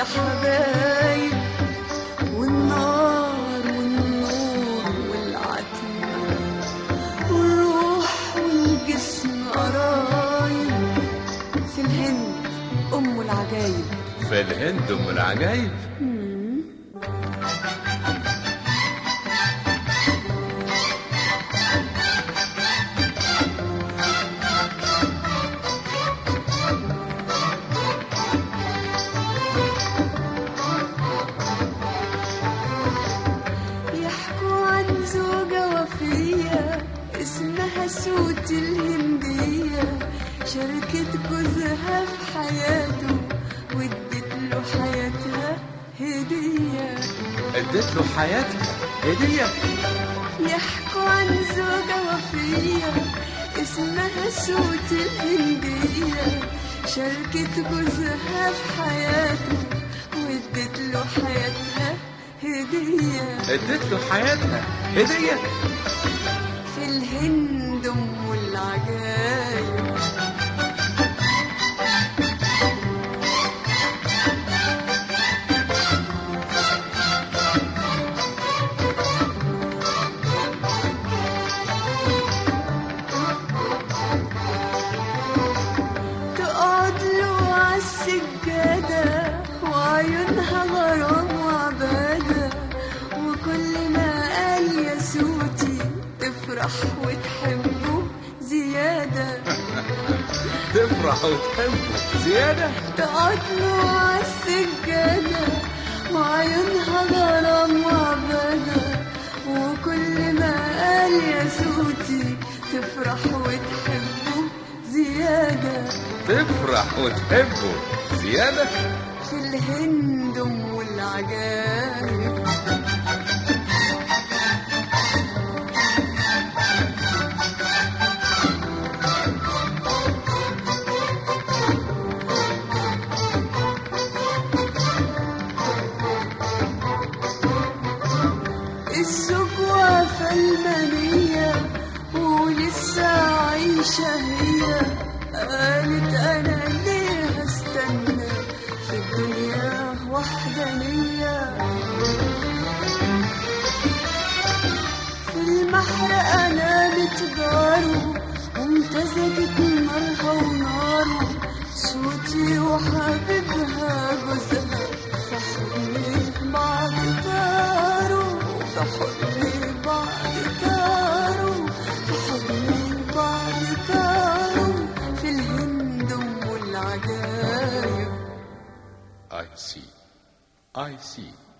يا حبايب، والنار والنور والعتمة والروح والجسم قرايب. في الهند أم العجايب، في الهند أم العجايب. يحكوا عن زوجة وفية اسمها سوت الهندية، شاركت جوزها في حياته وادت له حياتها هدية. ادت له حياتها هدية. يحكوا عن زوجة وفية اسمها سوت الهندية، شاركت جوزها في حياته وادت له حياتها هدية. ادت له حياتها هدية. في الهند أم العجايب. تقعد له عالسجادة وعيونها غرام وعبادة، وكل ما قال يا سوتي تفرح وتحبه زيادة. تفرح وتحبه زيادة. تقعد له عالسجادة وعيونها غرام وعبادة، وكل ما قال يا سوتي تفرح وتحبه زيادة. تفرح وتحبه زيادة. في الهند أم العجايب. السجوة فالمنية ولسه عايشة هي، قالت أنا ليه هستنى في الدنيا وحدانية. في المحرقة نامت جاره وامتزجت نارها وناره، صوتي وحبيبها جوزها في حضن بعض طاروا، في حضن بعض طاروا، في حضن بعض طاروا. في الهند أم العجايب. I see. I see.